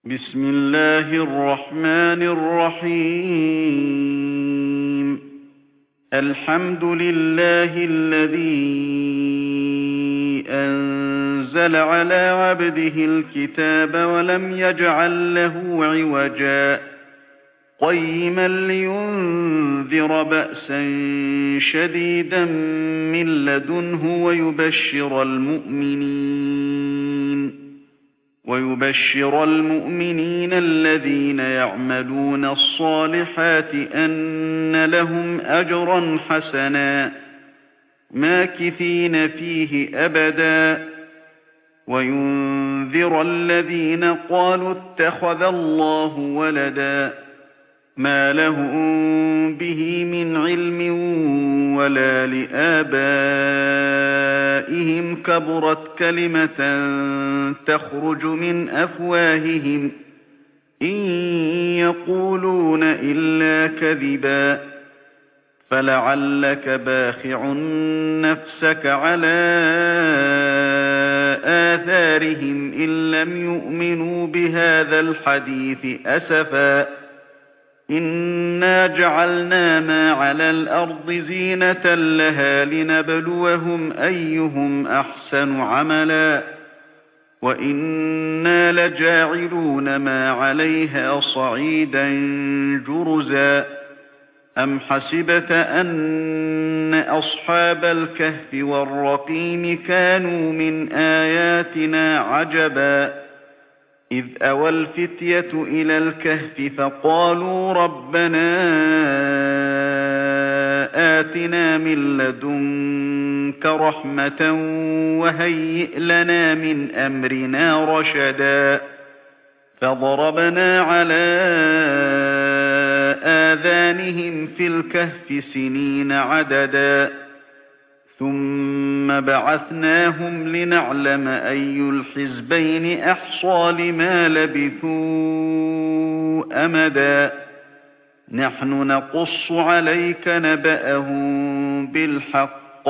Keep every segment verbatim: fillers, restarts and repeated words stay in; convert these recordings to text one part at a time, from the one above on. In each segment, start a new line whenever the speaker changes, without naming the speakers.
بسم الله الرحمن الرحيم. الحمد لله الذي أنزل على عبده الكتاب ولم يجعل له عوجا قيما لينذر بأسا شديدا من لدنه ويبشر المؤمنين ويبشر المؤمنين الذين يعملون الصالحات أن لهم أجرا حسنا ماكثين فيه أبدا وينذر الذين قالوا اتخذ الله ولدا ما لهم به من علم ولا لآبائهم كبرت كلمة تخرج من أفواههم إن يقولون إلا كذبا فلعلك باخع نفسك على آثارهم إن لم يؤمنوا بهذا الحديث أسفا إنا جعلنا ما على الأرض زينة لها لنبلوهم أيهم أحسن عملا وإنا لجاعلون ما عليها صعيدا جرزا أم حسبت أن أصحاب الكهف والرقيم كانوا من آياتنا عجبا إذ أوى الفتية إلى الكهف فقالوا ربنا آتنا من لدنك رحمة وهيئ لنا من أمرنا رشدا فضربنا على آذانهم في الكهف سنين عددا ثم بعثناهم لنعلم أي الحزبين أحصى لما لبثوا أمدا نحن نقص عليك نبأهم بالحق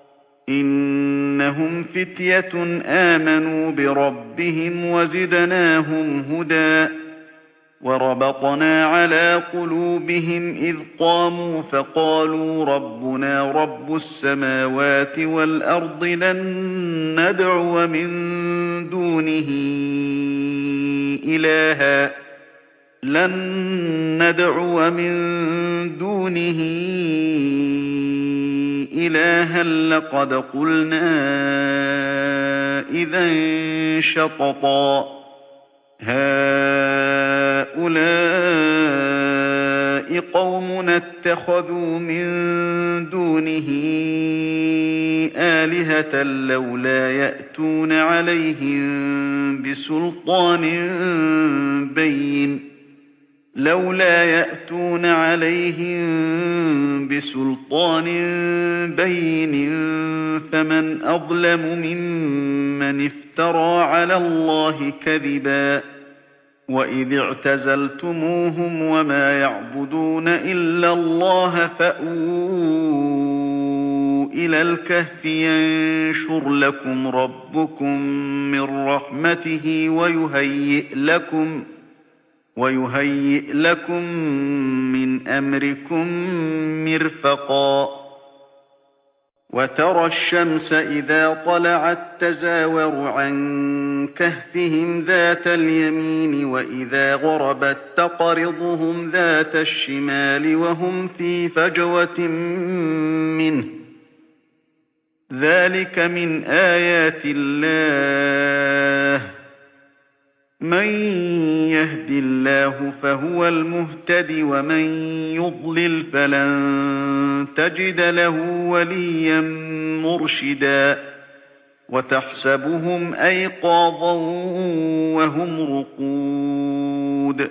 إنهم فتية آمنوا بربهم وزدناهم هدى وربطنا على قلوبهم إذ قاموا فقالوا ربنا رب السماوات والأرض لن ندعو من دونه إلها لن ندعو من دونه إلها لقد قلنا إذا شططا هؤلاء قومنا اتخذوا من دونه آلهة لولا يأتون عليهم بسلطان بين لولا يأتون عليهم بسلطان بين فمن أظلم ممن افترى على الله كذبا وإذ اعتزلتموهم وما يعبدون إلا الله فأووا إلى الكهف ينشر لكم ربكم من رحمته ويهيئ لكم ويهيئ لكم من أمركم مرفقا وترى الشمس إذا طلعت تزاور عن كهفهم ذات اليمين وإذا غربت تقرضهم ذات الشمال وهم في فجوة منه ذلك من آيات الله من يهد الله فهو المهتد ومن يضلل فلن تجد له وليا مرشدا وتحسبهم أيقاظا وهم رقود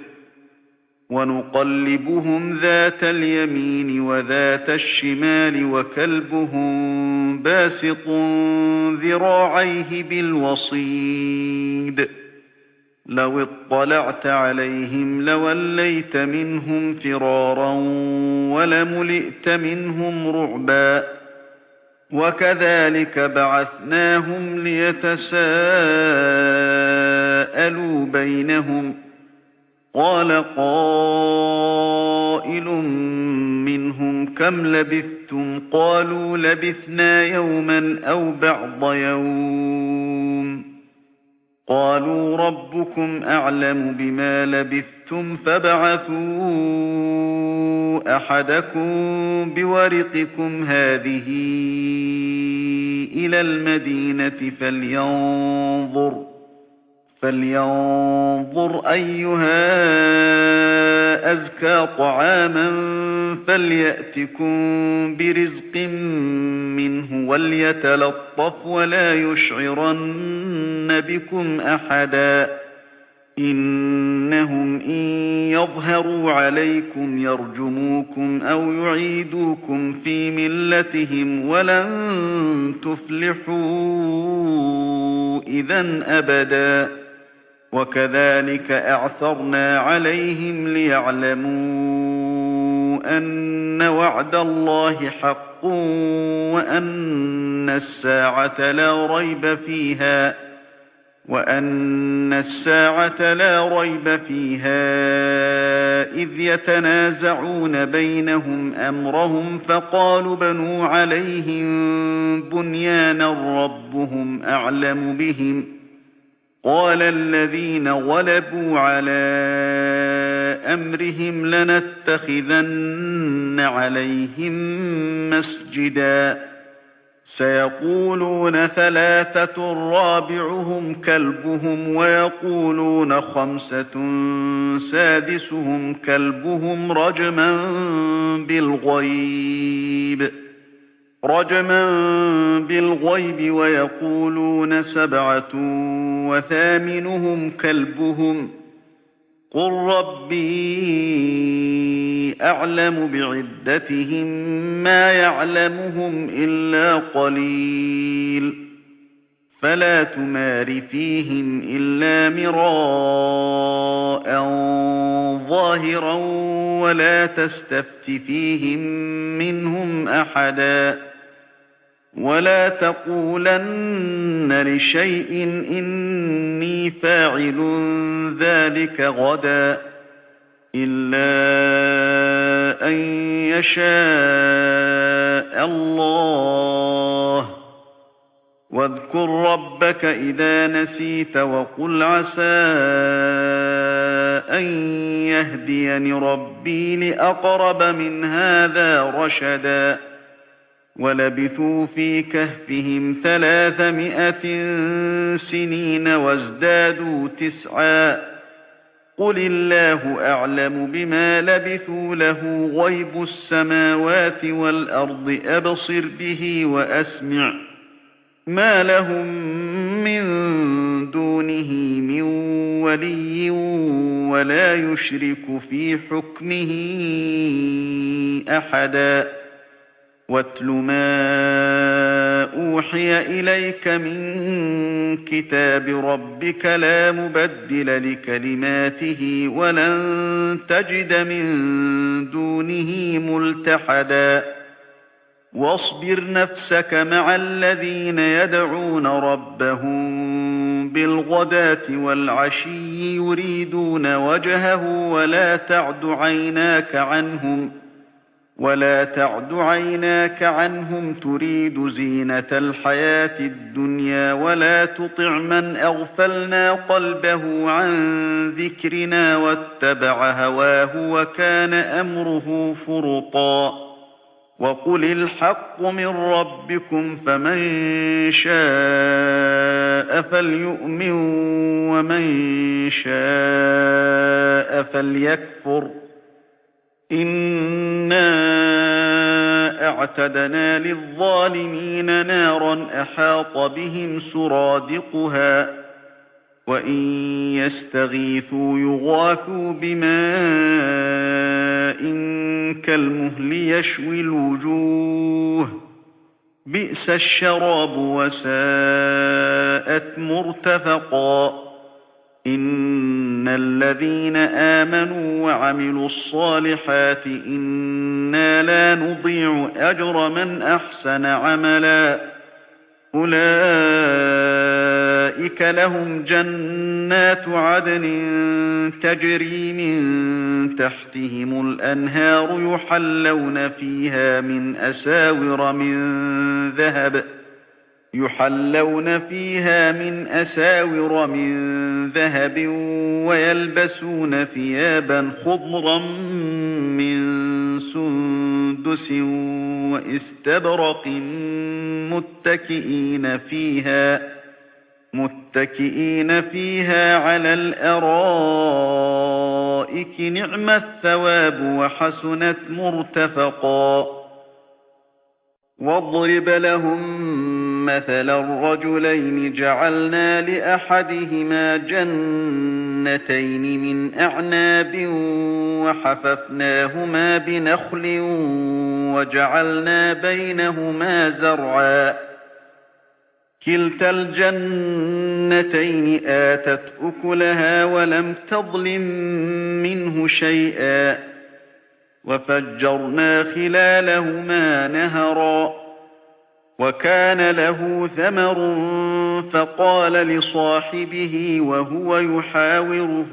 ونقلبهم ذات اليمين وذات الشمال وكلبهم باسط ذراعيه بالوصيد لو اطلعت عليهم لوليت منهم فرارا ولملئت منهم رعبا وكذلك بعثناهم ليتساءلوا بينهم قال قائل منهم كم لبثتم قالوا لبثنا يوما أو بعض يوم قالوا ربكم أعلم بما لبثتم فابعثوا أحدكم بورقكم هذه إلى المدينة فلينظر فلينظر أيها أزكى طعاما فليأتكم برزق منه وليتلطف ولا يشعرن بكم أحدا إنهم إن يظهروا عليكم يرجموكم أو يعيدوكم في ملتهم ولن تفلحوا إذا أبدا وكذلك أعثرنا عليهم ليعلموا أن وعد الله حق وأن الساعة لا ريب فيها وأن الساعة لا ريب فيها إذ يتنازعون بينهم أمرهم فقالوا بنوا عليهم بنيانا ربهم أعلم بهم قال الذين غلبوا على أمرهم لنتخذن عليهم مسجدا سيقولون ثلاثة رابعهم كلبهم ويقولون خمسة سادسهم كلبهم رجما بالغيب رجما بالغيب ويقولون سبعة وثامنهم كلبهم قل ربي أعلم بعدتهم ما يعلمهم إلا قليل فلا تمار فيهم إلا مراء ظاهرا ولا تستفت فيهم منهم أحدا ولا تقولن لشيء إني فاعل ذلك غدا إلا أن يشاء الله واذكر ربك إذا نسيت وقل عسى أن يهديني ربي لأقرب من هذا رشدا ولبثوا في كهفهم ثلاثمائة سنين وازدادوا تسعا قل الله أعلم بما لبثوا له غيب السماوات والأرض أبصر به وأسمع ما لهم من دونه من ولي ولا يشرك في حكمه أحدا واتل ما أوحي إليك من كتاب ربك لا مبدل لكلماته ولن تجد من دونه ملتحدا واصبر نفسك مع الذين يدعون ربهم بالغداة والعشي يريدون وجهه ولا تعد عيناك عنهم ولا تعد عيناك عنهم تريد زينة الحياة الدنيا ولا تطع من أغفلنا قلبه عن ذكرنا واتبع هواه وكان أمره فرطا وقل الحق من ربكم فمن شاء فليؤمن ومن شاء فليكفر إنا أعتدنا للظالمين نارا أحاط بهم سرادقها وإن يستغيثوا يغاثوا بماء كالمهل يشوي الوجوه بئس الشراب وساءت مرتفقا إن الذين آمنوا وعملوا الصالحات إنا لا نضيع أجر من أحسن عملا أولئك لهم جنات جنات عدن تجري من تحتهم الأنهار يحلون فيها من أساور من ذهب يحلون فيها من أساور من ذهب ويلبسون ثيابا خضرا من سندس وإستبرق متكئين فيها متكئين فيها على الأرائك نعم الثواب وحسنت مرتفقا واضرب لهم مثلا الرجلين جعلنا لأحدهما جنتين من أعناب وحففناهما بنخل وجعلنا بينهما زرعا كلتا الجنتين آتت أكلها ولم تظلم منه شيئا وفجرنا خلالهما نهرا وكان له ثمر فقال لصاحبه وهو يحاوره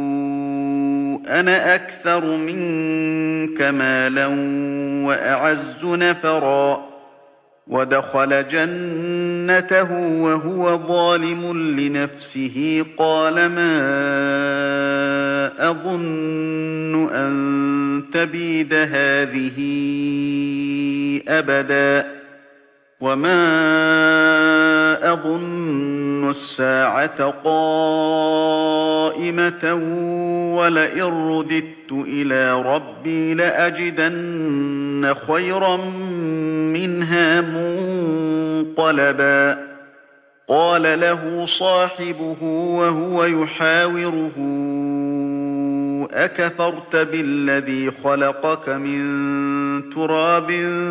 أنا أكثر منك مالا وأعز نفرا ودخل جنته وهو ظالم لنفسه قال ما أظن أن تبيد هذه أبدا وما أظن الساعة قائمة ولئن رددت إلى ربي لأجدن خيرا منها منقلبا قال له صاحبه وهو يحاوره أكفرت بالذي خلقك من تراب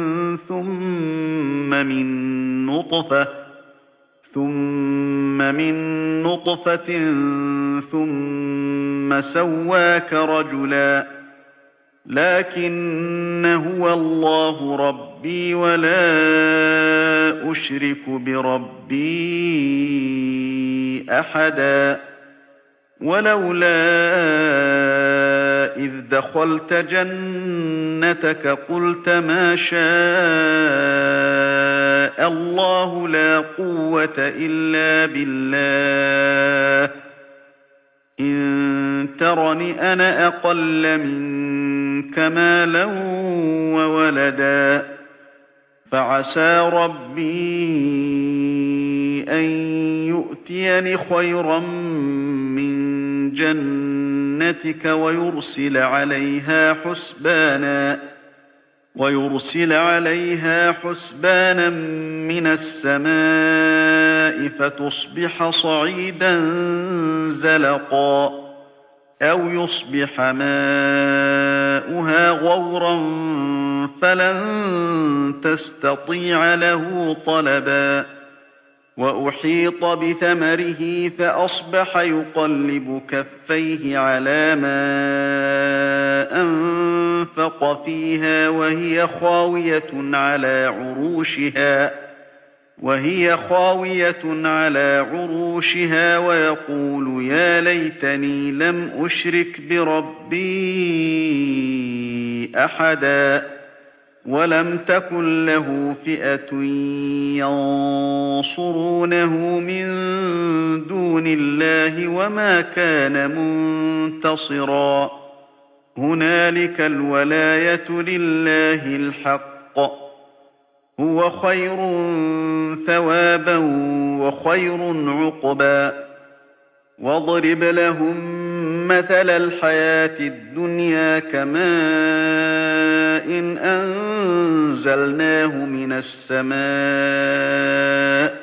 ثم من نطفة ثم من نطفة ثم سواك رجلا لكن هو الله ربي ولا أشرك بربي أحدا ولولا إذ دخلت جنتك قلت ما شاء الله لا قوة إلا بالله إن ترني أنا أقل منك مالا وولدا فعسى ربي أن يؤتيني خيرا من جنتك ويرسل عليها حسبانا ويرسل عليها حسبانا من السماء فتصبح صعيدا زلقا أو يصبح ماؤها غورا فلن تستطيع له طلبا وأحيط بثمره فأصبح يقلب كفيه على ما أنفق فيها وهي خاوية على عروشها وهي خاوية على عروشها ويقول يا ليتني لم أشرك بربي أحدا ولم تكن له فئة ينصرونه من دون الله وما كان منتصرا هنالك الولاية لله الحق هو خير ثوابا وخير عقبا واضرب لهم مثل الحياة الدنيا كماء إن أنزلناه من السماء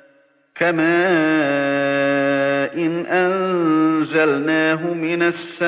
كماء إن أنزلناه من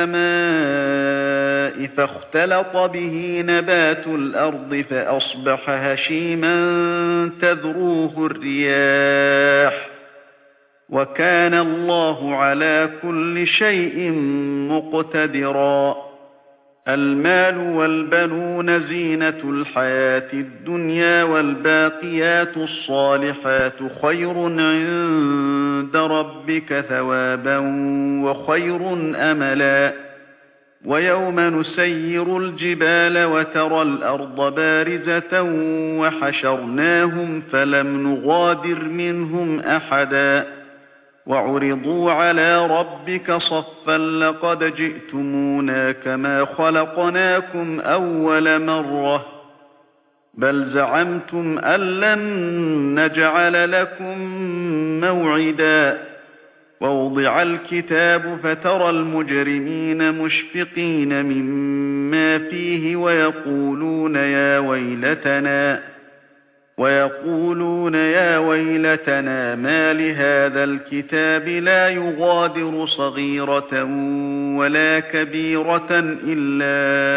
السماء فاختلط به نبات الأرض فأصبح هشيما تذروه الرياح وكان الله على كل شيء مقتدرا المال والبنون زينة الحياة الدنيا والباقيات الصالحات خير عند ربك ثوابا وخير أملا ويوم نسير الجبال وترى الأرض بارزة وحشرناهم فلم نغادر منهم أحدا وعرضوا على ربك صفا لقد جئتمونا كما خلقناكم أول مرة بل زعمتم أن لن نجعل لكم موعدا ووضع الكتاب فترى المجرمين مشفقين مما فيه ويقولون يا ويلتنا ويقولون يا ويلتنا ما لهذا الكتاب لا يغادر صغيرة ولا كبيرة إلا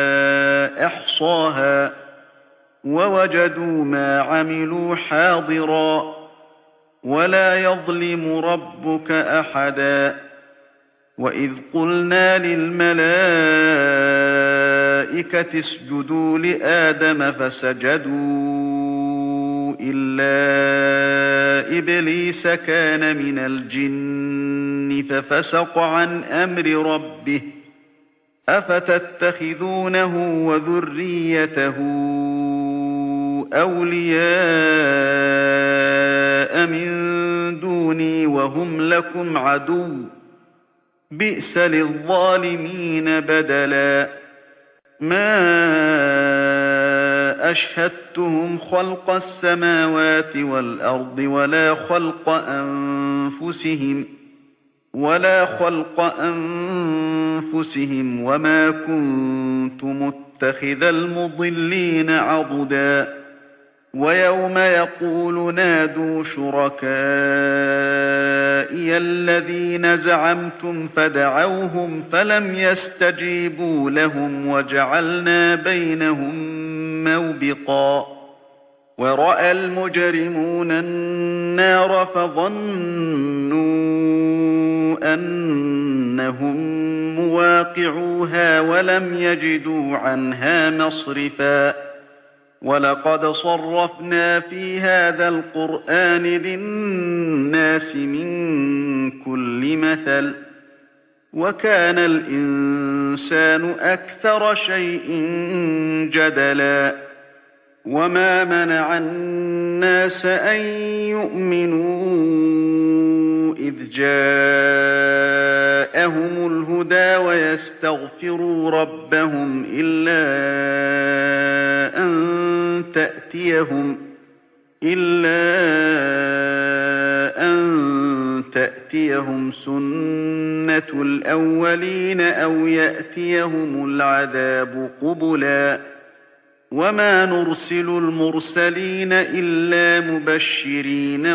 أحصاها ووجدوا ما عملوا حاضرا ولا يظلم ربك أحدا وإذ قلنا للملائكة اسجدوا لآدم فسجدوا إلا إبليس كان من الجن ففسق عن أمر ربه أفتتخذونه وذريته أولياء من دوني وهم لكم عدو بئس للظالمين بدلا ما أشهدتهم خلق السماوات والأرض ولا خلق أنفسهم ولا خلق أنفسهم وما كنت متخذ المضلين عضدا ويوم يقول نادوا شركائي الذين زعمتم فدعوهم فلم يستجيبوا لهم وجعلنا بينهم موبقا ورأى المجرمون النار فظنوا أنهم مواقعوها ولم يجدوا عنها مصرفا ولقد صرفنا في هذا القرآن للناس من كل مثل وكان الإنسان أكثر شيء جدلا وما منع الناس أن يؤمنوا إذ جاءهم الهدى ويستغفروا ربهم إلا أن تأتيهم إلا أن تأتيهم سنة الأولين أو يأتيهم العذاب قبلا وما نرسل المرسلين إلا مبشرين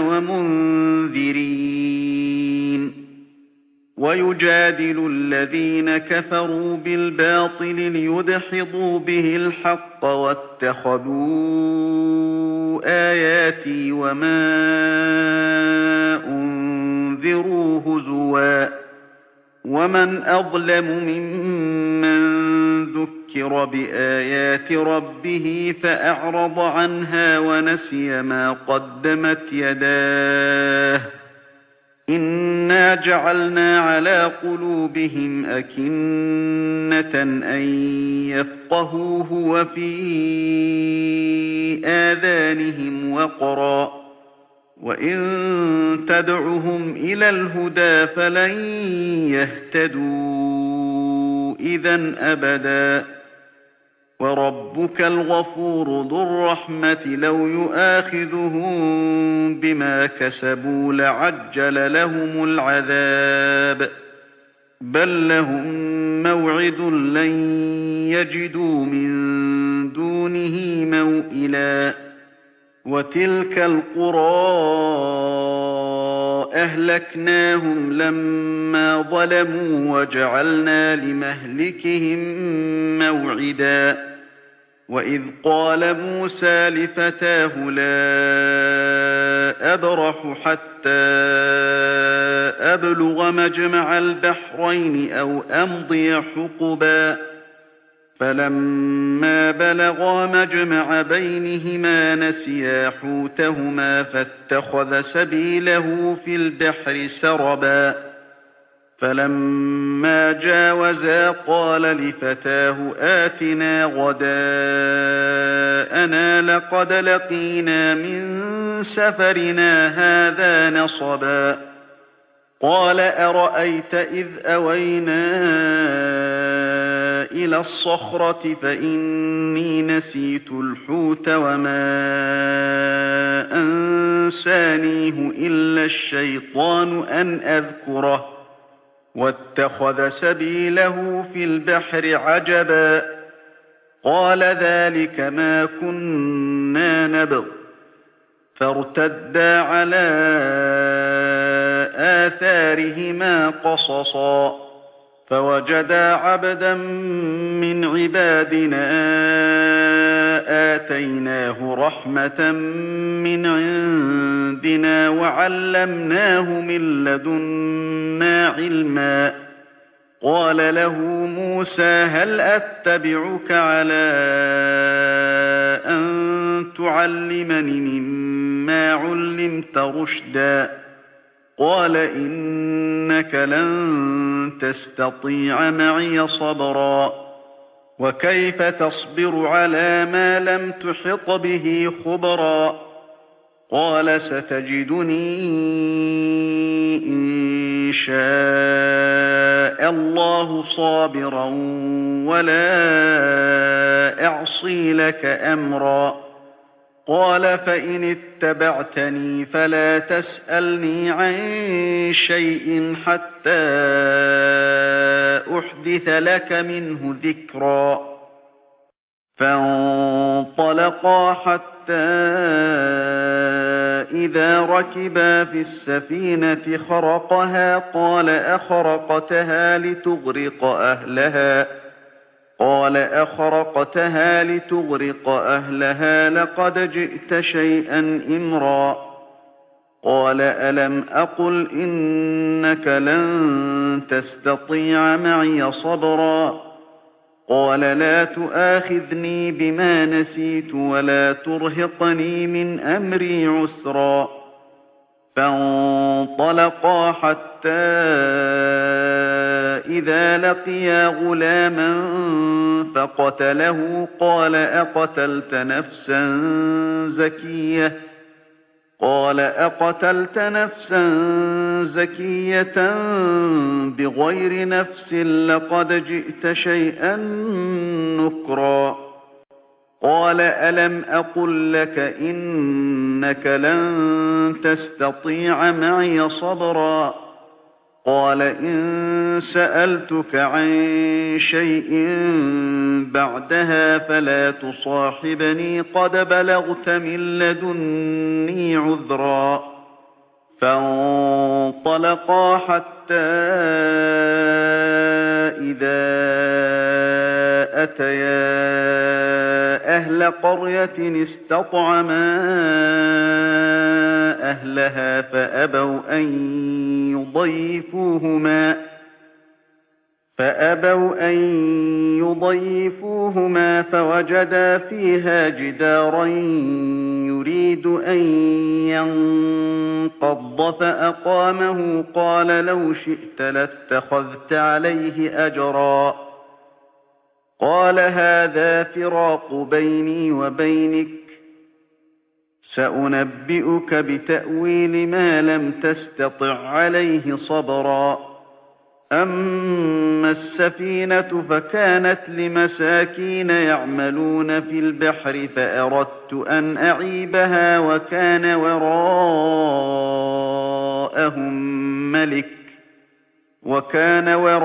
ومنذرين ويجادل الذين كفروا بالباطل ليدحضوا به الحق واتخذوا آياتي وما أنذروا هزوا ومن أظلم ممن ذكر بآيات ربه فأعرض عنها ونسي ما قدمت يداه إنا جعلنا على قلوبهم أكنة أن يفقهوه وفي آذانهم وقرا وإن تدعهم إلى الهدى فلن يهتدوا إذا أبدا وربك الغفور ذو الرحمة لو يؤاخذهم بما كسبوا لعجل لهم العذاب بل لهم موعد لن يجدوا من دونه موئلا وتلك القرى أهلكناهم لما ظلموا وجعلنا لمهلكهم موعدا وإذ قال موسى لفتاه لا أبرح حتى أبلغ مجمع البحرين أو أمضي حقبا فلما بلغا مجمع بينهما نسيا حوتهما فاتخذ سبيله في البحر سربا فلما جاوزا قال لفتاه آتنا غداءنا لقد لقينا من سفرنا هذا نصبا قال أرأيت إذ أوينا إلى الصخرة فإني نسيت الحوت وما أنسانيه إلا الشيطان أن أذكره واتخذ سبيله في البحر عجبا قال ذلك ما كنا نبغ فارتدا على آثارهما قصصا فوجدا عبدا من عبادنا آتيناه رحمة من عندنا وعلمناه من لدنا علما قال له موسى هل أتبعك على أن تعلمني مما علمت رشدا قال إنك لن تستطيع معي صبرا وكيف تصبر على ما لم تحط به خبرا قال ستجدني إن شاء الله صابرا ولا أعصي لك أمرا قال فإن اتبعتني فلا تسألني عن شيء حتى أحدث لك منه ذكرا فانطلقا حتى إذا ركبا في السفينة خرقها قال أخرقتها لتغرق أهلها قال أخرقتها لتغرق أهلها لقد جئت شيئا إمرا قال ألم أقل إنك لن تستطيع معي صبرا قال لا تؤاخذني بما نسيت ولا ترهقني من أمري عسرا فانطلقا حتى إذا لقيا غلاما فقتله قال أقتلت نفسا زكية قال أقتلت نفسا زكية بغير نفس لقد جئت شيئا نكرا قال ألم أقل لك إنك لن تستطيع معي صبرا قال إن سألتك عن شيء بعدها فلا تصاحبني قد بلغت من لدني عذرا فانطلقا حتى إذا أتيا أهل قرية استطعما أهلها فأبوا أن يضيفوهما فأبوا أن يضيفوهما فوجدا فيها جدارا يريد أن ينقض فأقامه قال لو شئت لاتخذت عليه أجرا قال هذا فراق بيني وبينك سأنبئك بتأويل ما لم تستطع عليه صبرا أما السفينة فكانت لمساكين يعملون في البحر فأردت أن أعيبها وكان وراءهم ملك وكان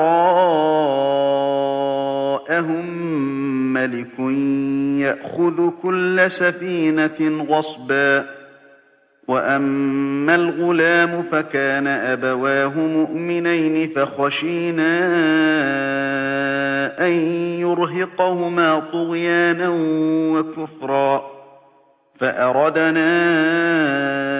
وراءهم ملك يأخذ كل سفينة غصبا وأما الغلام فكان أبواه مؤمنين فخشينا أن يرهقهما طغيانا وكفرا فأردنا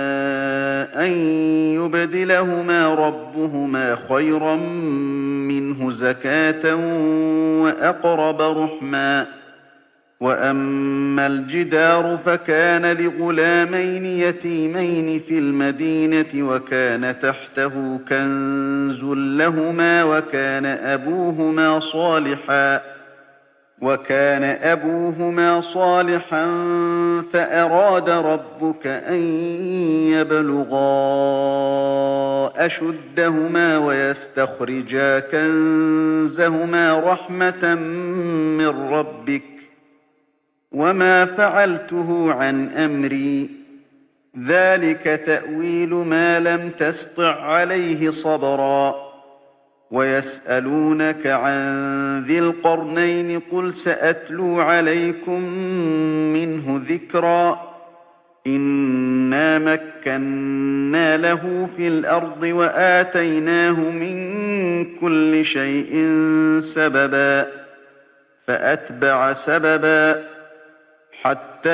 أن يبدلهما ربهما خيرا منه منه زكاة وأقرب رحما وأما الجدار فكان لغلامين يتيمين في المدينة وكان تحته كنز لهما وكان أبوهما صالحا وكان أبوهما صالحا فأراد ربك أن يبلغا أشدهما ويستخرجا كنزهما رحمة من ربك وما فعلته عن أمري ذلك تأويل ما لم تسطع عليه صبرا ويسألونك عن ذي القرنين قل سأتلو عليكم منه ذكرا إنا مكنا له في الأرض وآتيناه من كل شيء سببا فأتبع سببا حتى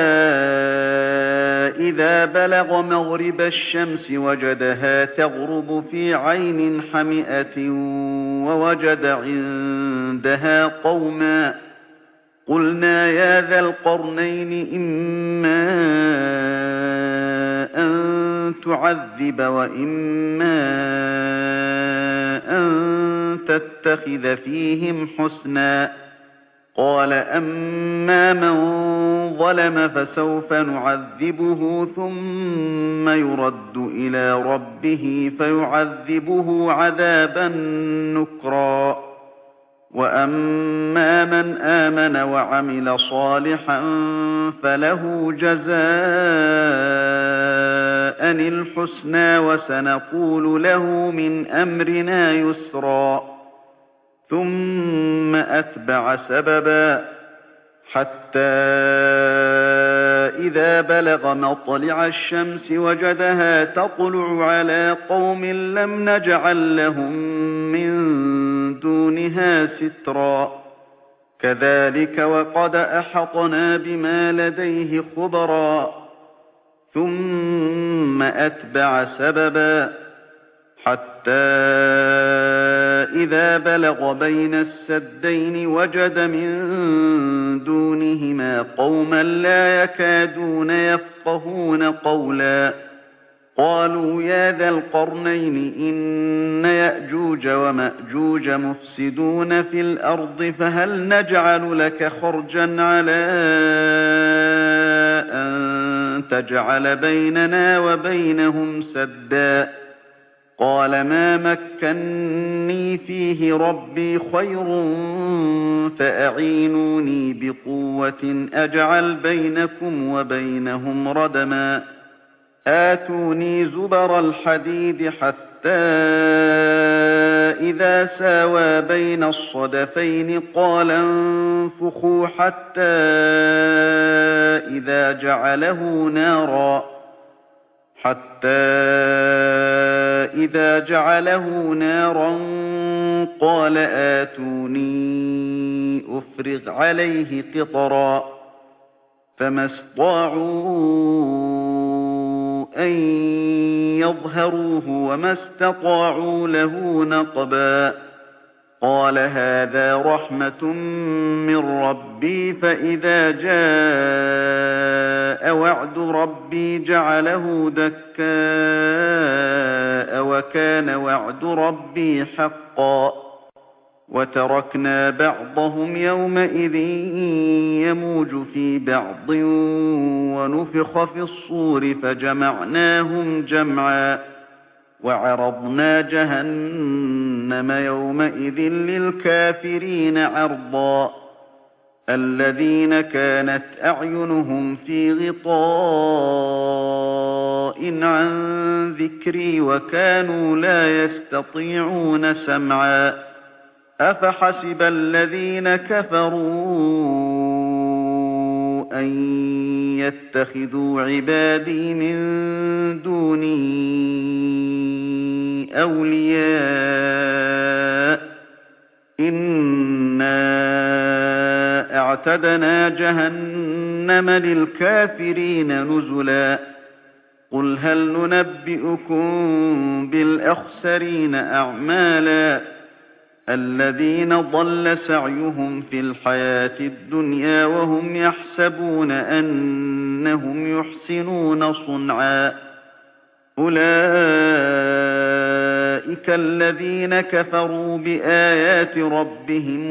إذا بلغ مغرب الشمس وجدها تغرب في عين حمئة ووجد عندها قوما قلنا يا ذا القرنين إما أن تعذب وإما أن تتخذ فيهم حسنا قال أما من ظلم فسوف نعذبه ثم يرد إلى ربه فيعذبه عذابا نكرا وأما من آمن وعمل صالحا فله جزاء الحسنى وسنقول له من أمرنا يسرا ثم أتبع سببا حتى إذا بلغ مطلع الشمس وجدها تطلع على قوم لم نجعل لهم من دونها سترا كذلك وقد أحطنا بما لديه خبرا ثم أتبع سببا حتى إذا بلغ بين السدين وجد من دونهما قوما لا يكادون يفقهون قولا قالوا يا ذا القرنين إن يأجوج ومأجوج مفسدون في الأرض فهل نجعل لك خرجا على أن تجعل بيننا وبينهم سدا قال ما مكني فيه ربي خير فأعينوني بقوة أجعل بينكم وبينهم ردما آتوني زبر الحديد حتى إذا ساوى بين الصدفين قال انفخوا حتى إذا جعله نارا حتى إذا جعله نارا قال آتوني أفرغ عليه قطرا فما استطاعوا أن يظهروه وما استطاعوا له نقبا قال هذا رحمة من ربي فإذا جاء وعد ربي جعله دكاء وكان وعد ربي حقا وتركنا بعضهم يومئذ يموج في بعض ونفخ في الصور فجمعناهم جمعا وعرضنا جهنم يومئذ للكافرين عرضا الذين كانت أعينهم في غطاء عن ذكري وكانوا لا يستطيعون سمعا أفحسب الذين كفروا أن يتخذوا عبادي من دوني أولياء إنا أعتدنا جهنم للكافرين نزلا قل هل ننبئكم بالأخسرين أعمالا الذين ضل سعيهم في الحياة الدنيا وهم يحسبون أنهم يحسنون صنعا أولئك الذين كفروا بآيات ربهم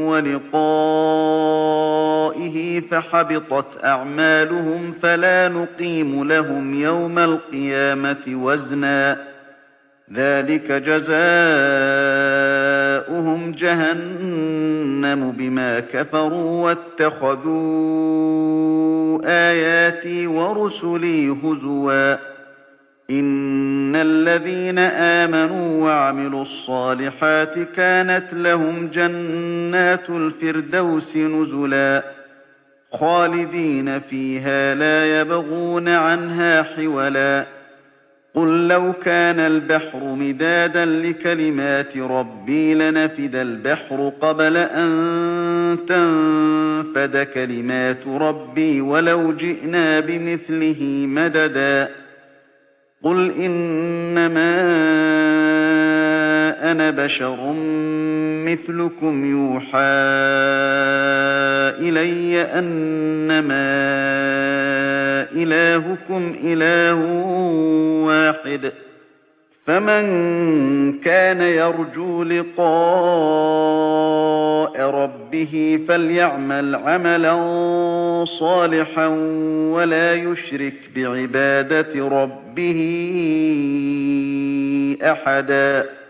ولقائه فحبطت أعمالهم فلا نقيم لهم يوم القيامة وزنا ذلك جزاؤهم جهنم بما كفروا واتخذوا آياتي ورسلي هزوا إن الذين آمنوا وعملوا الصالحات كانت لهم جنات الفردوس نزلا خالدين فيها لا يبغون عنها حولا قل لو كان البحر مدادا لكلمات ربي لنفد البحر قبل أن تنفد كلمات ربي ولو جئنا بمثله مددا قل إنما أنا بشر مثلكم يوحى إلي أنما إلهكم إله واحد فمن كان يرجو لقاء ربه فليعمل عملا صالحا ولا يشرك بعبادة ربه أحدا